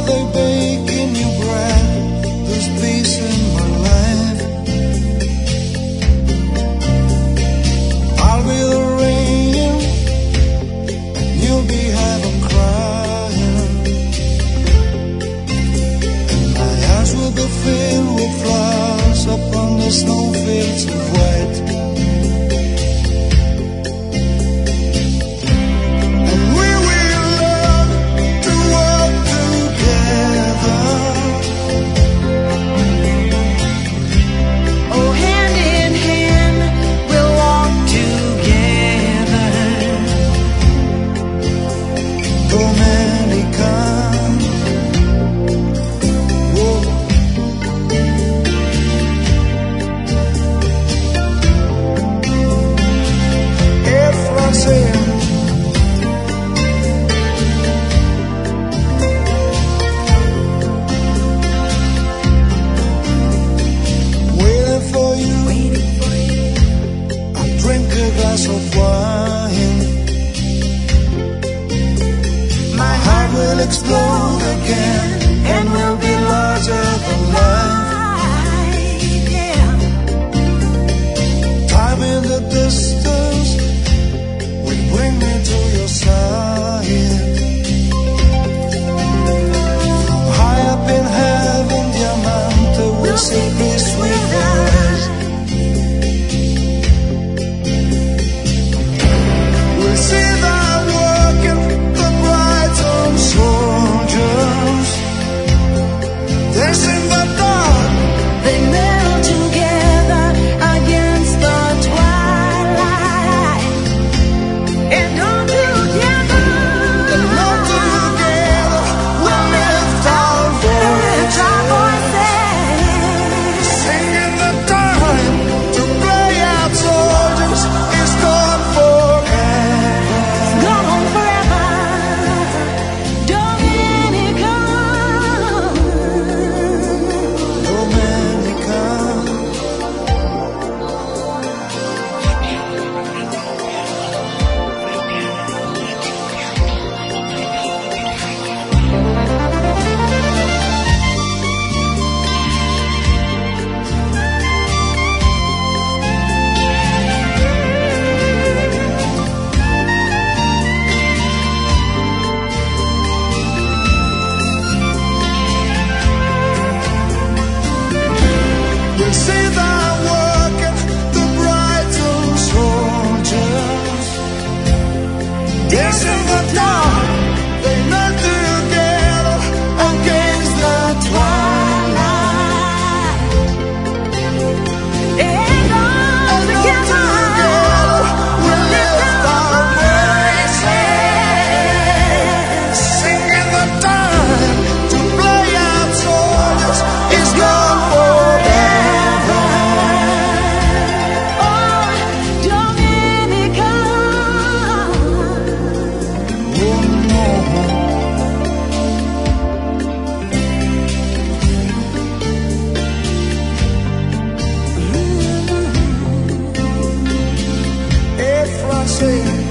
they bake in your breath, there's peace in my life. I'll be the rain, and you'll be heaven crying. And my eyes will be filled with flowers upon the snowfields of white. Explode again and we'll be larger than life. Yeah. Time in the distance will bring me to your side. From high up in heaven, Diamante will see peace with us. We'll see that working the bright on soldiers. Dancing the dark, they kneel together against the twilight. And all together, we'll lift our voices. Singing the time to play out soldiers is gone forever. Gone forever. We'll see that working the bright old soldiers. Dancing the dark, they knelt together against the twilight. And all together, we'll lift our voices. Singing the time to play out soldiers is gone forever. Say